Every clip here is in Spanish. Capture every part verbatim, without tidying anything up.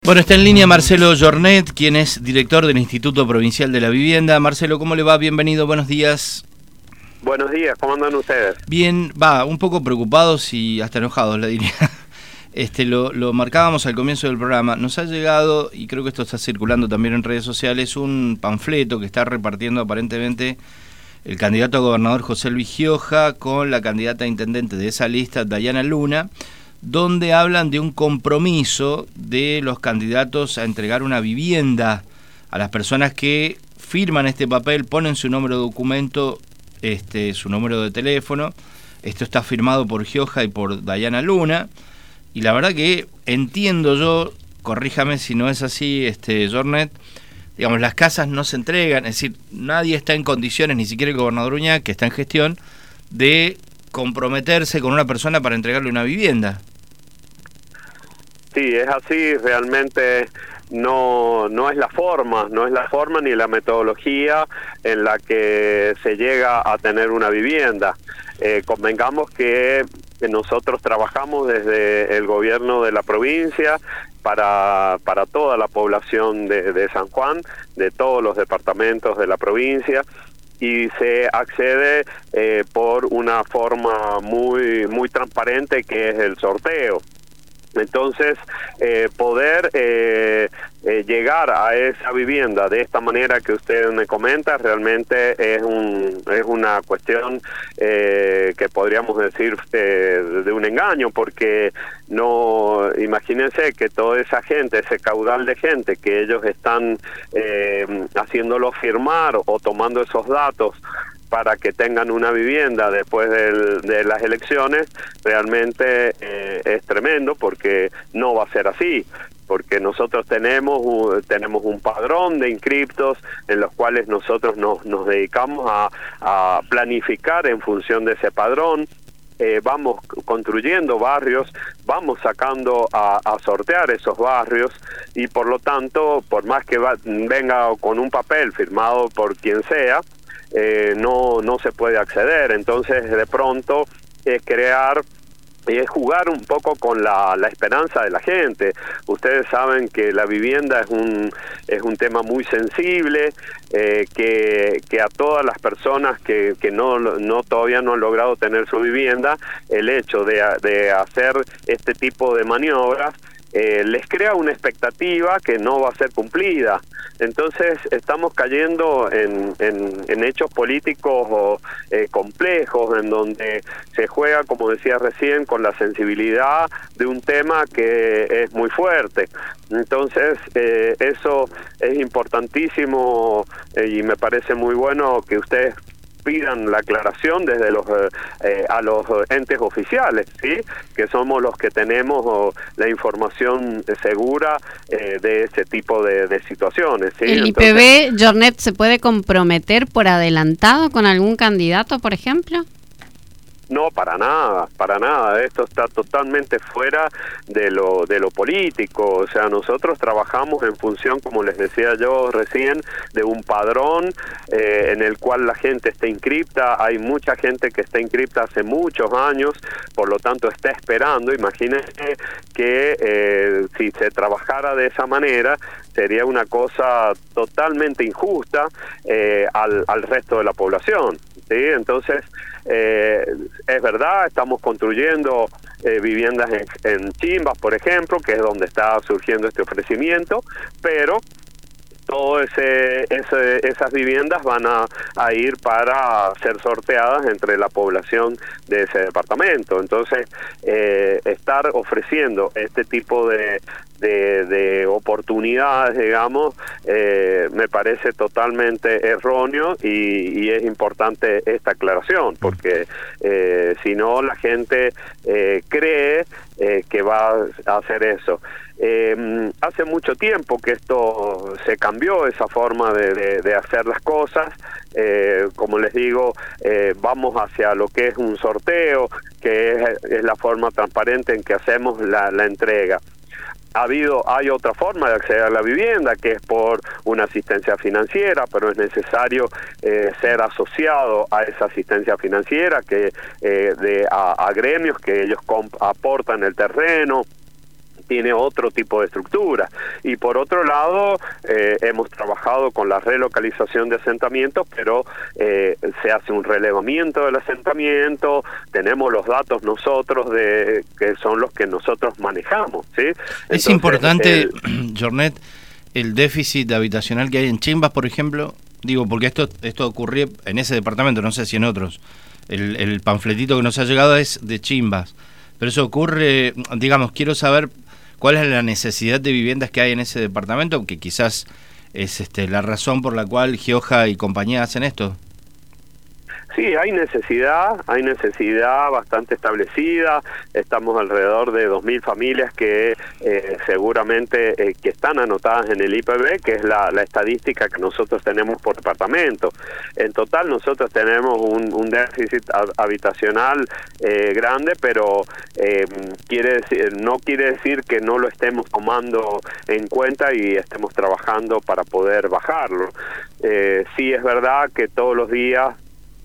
Bueno, está en línea Marcelo Jornet, quien es director del Instituto Provincial de la Vivienda. Marcelo, ¿cómo le va? Bienvenido, buenos días. Buenos días, ¿cómo andan ustedes? Bien, va, un poco preocupados y hasta enojados, le diría. Este, lo, lo marcábamos al comienzo del programa. Nos ha llegado, y creo que esto está circulando también en redes sociales, un panfleto que está repartiendo aparentemente el candidato a gobernador José Luis Gioja con la candidata a intendente de esa lista, Dayana Luna, donde hablan de un compromiso de los candidatos a entregar una vivienda a las personas que firman este papel, ponen su número de documento, este, su número de teléfono. Esto está firmado por Gioja y por Dayana Luna, y la verdad que entiendo yo, corríjame si no es así, este Jornet, digamos, las casas no se entregan, es decir, nadie está en condiciones, ni siquiera el gobernador Uñac, que está en gestión, de comprometerse con una persona para entregarle una vivienda. Sí, es así, realmente no no es la forma, no es la forma ni la metodología en la que se llega a tener una vivienda. Eh, convengamos que nosotros trabajamos desde el gobierno de la provincia para para toda la población de, de San Juan, de todos los departamentos de la provincia, y se accede eh, por una forma muy muy transparente, que es el sorteo. Entonces, eh, poder eh, eh, llegar a esa vivienda de esta manera que usted me comenta, realmente es un es una cuestión eh, que podríamos decir eh, de un engaño, porque no, imagínense que toda esa gente, ese caudal de gente que ellos están eh, haciéndolo firmar o tomando esos datos para que tengan una vivienda después del, de las elecciones, realmente eh, es tremendo, porque no va a ser así, porque nosotros tenemos uh, tenemos un padrón de inscriptos en los cuales nosotros nos, nos dedicamos a, a planificar en función de ese padrón. Eh, vamos construyendo barrios, vamos sacando a, a sortear esos barrios, y por lo tanto, por más que va, venga con un papel firmado por quien sea, Eh, no no se puede acceder. Entonces, de pronto, es crear y es jugar un poco con la, la esperanza de la gente. Ustedes saben que la vivienda es un es un tema muy sensible, eh, que que a todas las personas que que no no todavía no han logrado tener su vivienda, el hecho de de hacer este tipo de maniobras Eh, les crea una expectativa que no va a ser cumplida. Entonces estamos cayendo en, en, en hechos políticos o, eh, complejos, en donde se juega, como decía recién, con la sensibilidad de un tema que es muy fuerte. Entonces eh, eso es importantísimo, eh, y me parece muy bueno que ustedes pidan la aclaración desde los eh, a los entes oficiales, ¿sí? Que somos los que tenemos oh, la información segura eh, de ese tipo de, de situaciones, ¿sí? ¿El Entonces, I P B, Jornet, se puede comprometer por adelantado con algún candidato, por ejemplo? No, para nada, para nada. Esto está totalmente fuera de lo de lo político. O sea, nosotros trabajamos en función, como les decía yo recién, de un padrón eh, en el cual la gente está inscripta. Hay mucha gente que está inscripta hace muchos años, por lo tanto está esperando. Imagínense que eh, si se trabajara de esa manera, sería una cosa totalmente injusta eh, al, al resto de la población, ¿sí? Entonces, eh, es verdad, estamos construyendo eh, viviendas en, en Chimbas, por ejemplo, que es donde está surgiendo este ofrecimiento, pero todo ese, ese esas viviendas van a, a ir para ser sorteadas entre la población de ese departamento. Entonces, eh, estar ofreciendo este tipo de de, de oportunidades, digamos, eh, me parece totalmente erróneo, y, y es importante esta aclaración, porque eh, si no, la gente eh, cree eh, que va a hacer eso. Eh, hace mucho tiempo que esto se cambió, esa forma de, de, de hacer las cosas. Eh, como les digo, eh, vamos hacia lo que es un sorteo, que es, es la forma transparente en que hacemos la, la entrega. Ha habido, hay otra forma de acceder a la vivienda, que es por una asistencia financiera, pero es necesario eh, ser asociado a esa asistencia financiera, que eh, de a, a gremios que ellos comp- aportan el terreno, tiene otro tipo de estructura. Y por otro lado, eh, hemos trabajado con la relocalización de asentamientos, pero eh, se hace un relevamiento del asentamiento, tenemos los datos nosotros, de que son los que nosotros manejamos, ¿sí? Es Entonces, importante, el, Jornet, el déficit habitacional que hay en Chimbas, por ejemplo, digo, porque esto esto ocurrió en ese departamento, no sé si en otros. El, el panfletito que nos ha llegado es de Chimbas, pero eso ocurre, digamos, quiero saber cuál es la necesidad de viviendas que hay en ese departamento, que quizás es este la razón por la cual Gioja y compañía hacen esto. Sí, hay necesidad, hay necesidad bastante establecida. Estamos alrededor de dos mil familias que eh, seguramente eh, que están anotadas en el I P B, que es la, la estadística que nosotros tenemos por departamento. En total nosotros tenemos un, un déficit habitacional eh, grande, pero eh, quiere decir, no quiere decir que no lo estemos tomando en cuenta y estemos trabajando para poder bajarlo. Eh, sí es verdad que todos los días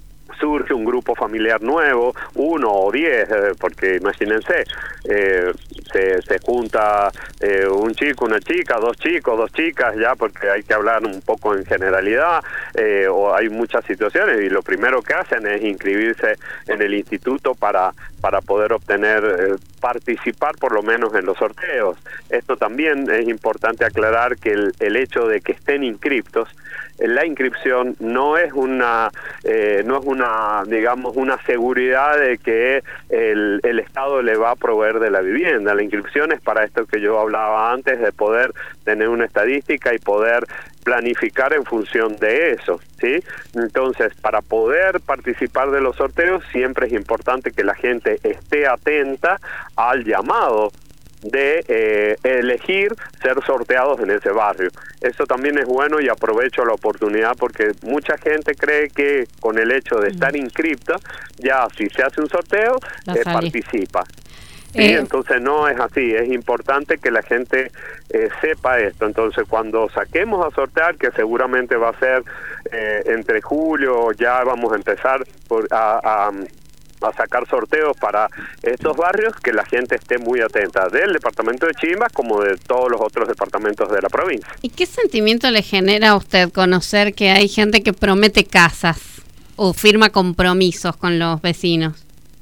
surge un grupo familiar nuevo, uno o diez, eh, porque imagínense, eh, se, se junta eh, un chico, una chica, dos chicos, dos chicas, ya, porque hay que hablar un poco en generalidad, eh, o hay muchas situaciones, y lo primero que hacen es inscribirse en el instituto para, para poder obtener, eh, participar por lo menos en los sorteos. Esto también es importante aclarar, que el, el hecho de que estén inscriptos, la inscripción no es una eh, no es una digamos una seguridad de que el, el Estado le va a proveer de la vivienda. La inscripción es para esto que yo hablaba antes, de poder tener una estadística y poder planificar en función de eso, ¿sí? Entonces, para poder participar de los sorteos, siempre es importante que la gente esté atenta al llamado de eh, elegir ser sorteados en ese barrio. Eso también es bueno, y aprovecho la oportunidad porque mucha gente cree que con el hecho de estar inscripta, ya si se hace un sorteo, eh, participa. Sí, eh. Entonces no es así, es importante que la gente eh, sepa esto. Entonces cuando saquemos a sortear, que seguramente va a ser eh, entre julio, ya vamos a empezar por, a... a a sacar sorteos para estos barrios, que la gente esté muy atenta, del departamento de Chimbas como de todos los otros departamentos de la provincia. ¿Y qué sentimiento le genera a usted conocer que hay gente que promete casas o firma compromisos con los vecinos?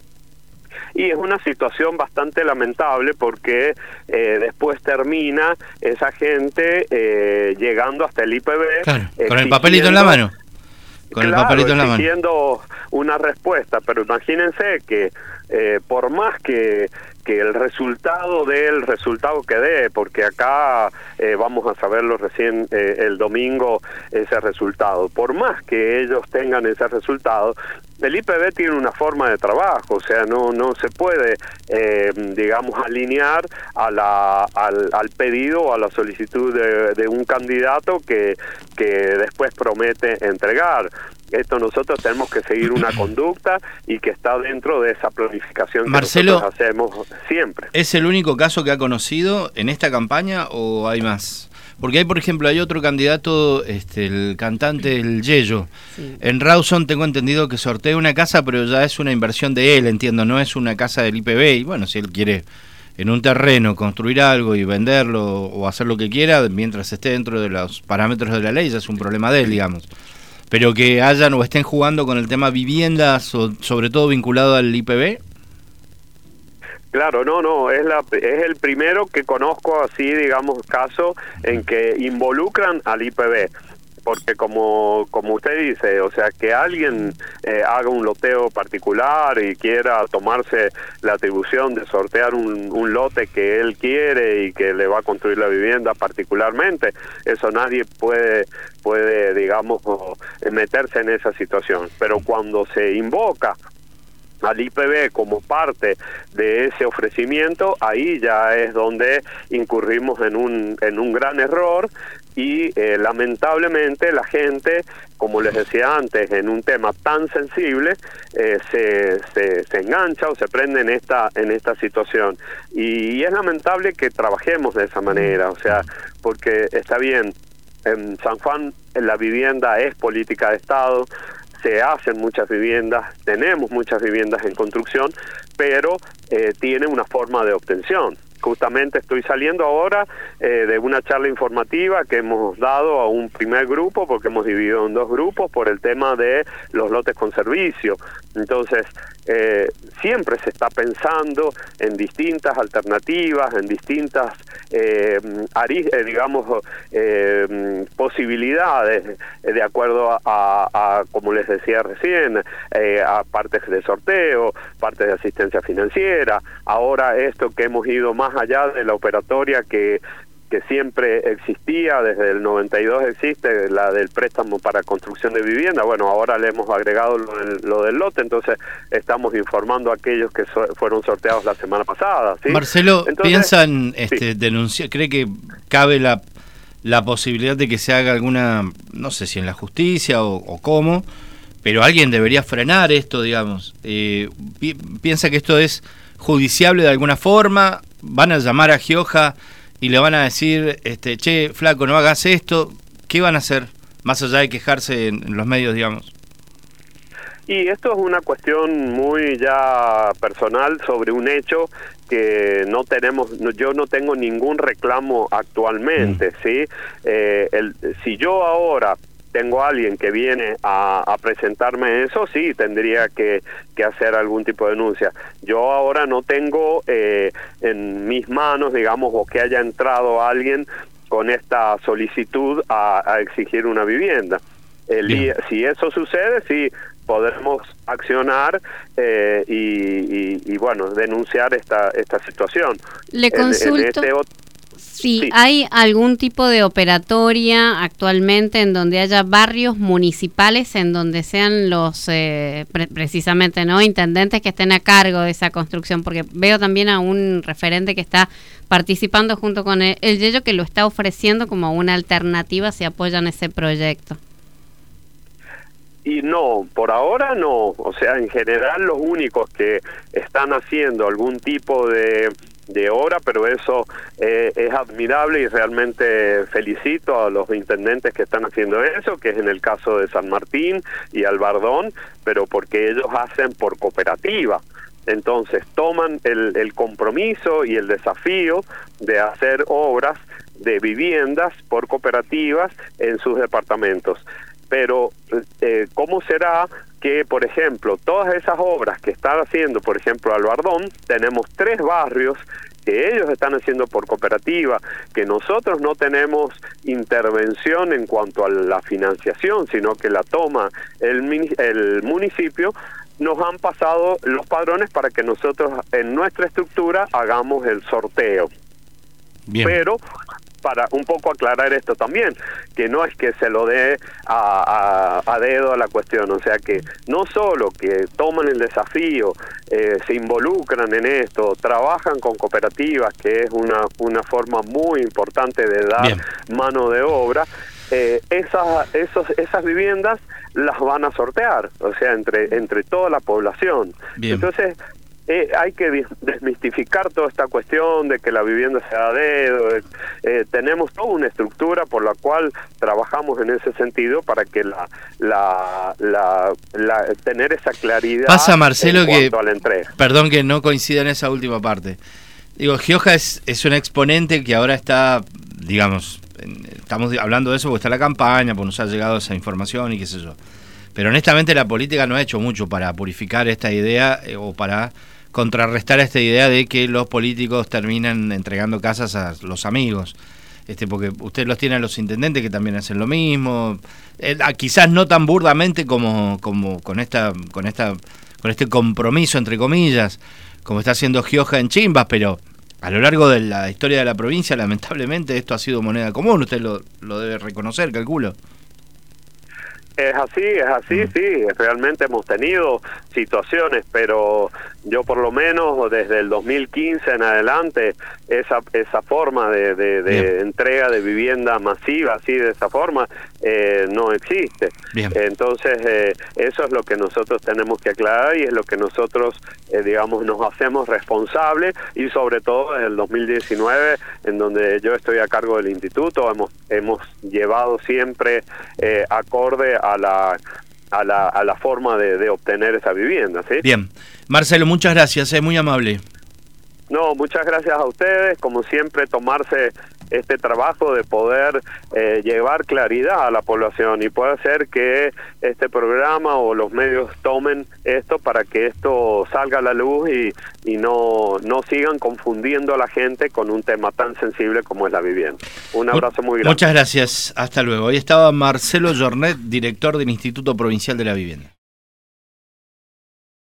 Y es una situación bastante lamentable, porque eh, después termina esa gente eh, llegando hasta el I P B. Claro, con el papelito en la mano. Con claro, el papelito en la mano. Exigiendo una respuesta, pero imagínense que eh, por más que que el resultado dé el resultado que dé, porque acá eh, vamos a saberlo recién eh, el domingo, ese resultado, por más que ellos tengan ese resultado, el I P B tiene una forma de trabajo, o sea, no no se puede, eh, digamos, alinear a la al, al pedido o a la solicitud de, de un candidato que, que después promete entregar. Esto nosotros tenemos que seguir una conducta y que está dentro de esa planificación que Marcelo, nosotros hacemos siempre. ¿Es el único caso que ha conocido en esta campaña o hay más? Porque hay, por ejemplo, hay otro candidato, este, el cantante El Yello. Sí. En Rawson tengo entendido que sortea una casa, pero ya es una inversión de él, entiendo, no es una casa del I P B. Y bueno, si él quiere en un terreno construir algo y venderlo o hacer lo que quiera, mientras esté dentro de los parámetros de la ley, ya es un problema de él, digamos. Pero que hayan o estén jugando con el tema viviendas, o sobre todo vinculado al I P B. Claro, no, no, es la es el primero que conozco así, digamos, caso en que involucran al I P B. Porque como como usted dice, o sea, que alguien eh, haga un loteo particular y quiera tomarse la atribución de sortear un, un lote que él quiere y que le va a construir la vivienda particularmente, eso nadie puede, puede digamos, meterse en esa situación. Pero cuando se invoca al I P B como parte de ese ofrecimiento, ahí ya es donde incurrimos en un en un gran error y eh, lamentablemente la gente, como les decía antes, en un tema tan sensible eh, se, se se engancha o se prende en esta en esta situación, y, y es lamentable que trabajemos de esa manera, o sea, porque está bien, en San Juan la vivienda es política de Estado, se hacen muchas viviendas, tenemos muchas viviendas en construcción, pero eh, tiene una forma de obtención. justamente estoy saliendo ahora eh, de una charla informativa que hemos dado a un primer grupo, porque hemos dividido en dos grupos por el tema de los lotes con servicio. Entonces, eh, siempre se está pensando en distintas alternativas, en distintas, eh, ari, eh, digamos, eh, posibilidades, eh, de acuerdo a, a, a, como les decía recién, eh, a partes de sorteo, partes de asistencia financiera. Ahora esto que hemos ido más allá de la operatoria que que siempre existía, desde el noventa y dos existe, la del préstamo para construcción de vivienda. Bueno, ahora le hemos agregado lo del, lo del lote, entonces estamos informando a aquellos que so, fueron sorteados la semana pasada, ¿sí? Marcelo, entonces, ¿piensan este, sí. denunciar? ¿Cree que cabe la, la posibilidad de que se haga alguna, no sé si en la justicia o, o cómo, pero alguien debería frenar esto, digamos? Eh, pi, ¿Piensa que esto es judiciable de alguna forma? ¿Van a llamar a Gioja y le van a decir, este, che, flaco, no hagas esto? ¿Qué van a hacer, más allá de quejarse en, en los medios, digamos? Y esto es una cuestión muy ya personal sobre un hecho que no tenemos, yo no tengo ningún reclamo actualmente, mm. ¿sí? Eh, el, si yo ahora tengo a alguien que viene a, a presentarme eso, sí, tendría que, que hacer algún tipo de denuncia. Yo ahora no tengo eh, en mis manos, digamos, o que haya entrado alguien con esta solicitud a, a exigir una vivienda. El, si eso sucede, sí, podremos accionar eh, y, y, y, bueno, denunciar esta, esta situación. Le consulto. En, en este otro, Sí, sí, ¿hay algún tipo de operatoria actualmente en donde haya barrios municipales en donde sean los, eh, pre precisamente, ¿no?, intendentes que estén a cargo de esa construcción? Porque veo también a un referente que está participando junto con el, el Yello, que lo está ofreciendo como una alternativa si apoyan ese proyecto. Y no, por ahora no. O sea, en general los únicos que están haciendo algún tipo de... de obra, pero eso eh, es admirable y realmente felicito a los intendentes que están haciendo eso, que es en el caso de San Martín y Albardón, pero porque ellos hacen por cooperativa. Entonces toman el, el compromiso y el desafío de hacer obras de viviendas por cooperativas en sus departamentos. Pero, eh, ¿cómo será que, por ejemplo, todas esas obras que están haciendo, por ejemplo, Albardón, tenemos tres barrios que ellos están haciendo por cooperativa, que nosotros no tenemos intervención en cuanto a la financiación, sino que la toma el, el municipio? Nos han pasado los padrones para que nosotros en nuestra estructura hagamos el sorteo. Bien. Pero para un poco aclarar esto también, que no es que se lo dé a, a, a dedo a la cuestión, o sea que no solo que toman el desafío, eh, se involucran en esto, trabajan con cooperativas, que es una, una forma muy importante de dar Bien. mano de obra, eh, esas, esos, esas viviendas las van a sortear, o sea, entre, entre toda la población. Bien. Entonces, Eh, hay que desmistificar toda esta cuestión de que la vivienda se da a dedo. Eh, tenemos toda una estructura por la cual trabajamos en ese sentido para que la, la, la, la tener esa claridad. Pasa, Marcelo, en que cuanto a la entrega. Perdón que no coincida en esa última parte. Digo, Gioja es, es un exponente que ahora está, digamos, en, estamos hablando de eso porque está la campaña, porque nos ha llegado esa información y qué sé yo. Pero honestamente la política no ha hecho mucho para purificar esta idea eh, o para contrarrestar esta idea de que los políticos terminan entregando casas a los amigos, este porque usted los tiene a los intendentes que también hacen lo mismo, eh, quizás no tan burdamente como como con esta con esta con este compromiso entre comillas como está haciendo Gioja en Chimbas, pero a lo largo de la historia de la provincia lamentablemente esto ha sido moneda común, usted lo, lo debe reconocer, calculo. Es así, es así, sí, realmente hemos tenido situaciones, pero yo por lo menos desde el dos mil quince en adelante, esa esa forma de, de, de entrega de vivienda masiva, así de esa forma, eh, no existe. Bien. Entonces, eh, eso es lo que nosotros tenemos que aclarar y es lo que nosotros, eh, digamos, nos hacemos responsables y sobre todo desde el dos mil diecinueve, en donde yo estoy a cargo del instituto, hemos, hemos llevado siempre eh, acorde a la a la a la forma de, de obtener esa vivienda, ¿sí? Bien. Marcelo, muchas gracias, es muy amable. No, muchas gracias a ustedes, como siempre, tomarse este trabajo de poder eh, llevar claridad a la población, y puede ser que este programa o los medios tomen esto para que esto salga a la luz y, y no, no sigan confundiendo a la gente con un tema tan sensible como es la vivienda. Un abrazo muy grande. Muchas gracias, hasta luego. Ahí estaba Marcelo Jornet, director del Instituto Provincial de la Vivienda.